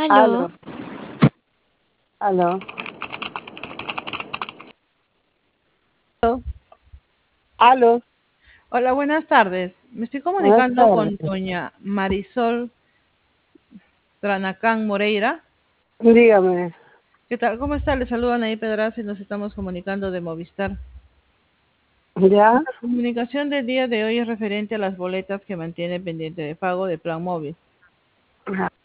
Aló, Aló, aló, aló. Hola, buenas tardes. Me estoy Buenas comunicando con tardes. doña Marisol Tranacán Moreira. Dígame, ¿Qué tal? ¿Cómo está? Le saluda Anaí Pedraza y nos estamos comunicando de Movistar. ¿ya? La comunicación del día de hoy es referente a las boletas que mantiene pendiente de pago de Plan Móvil.